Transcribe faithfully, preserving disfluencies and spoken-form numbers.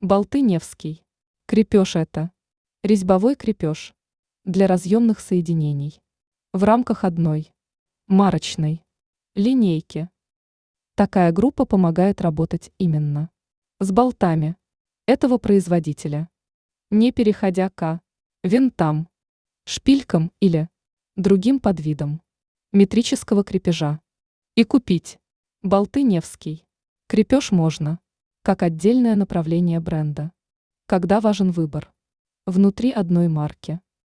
Болты Невский. Крепеж это. Резьбовой крепеж. Для разъемных соединений. В рамках одной. Марочной. Линейки. Такая группа помогает работать именно с болтами этого производителя, не переходя к винтам, шпилькам или другим подвидам метрического крепежа. И купить болты Невский. Крепеж можно как отдельное направление бренда, когда важен выбор внутри одной марки.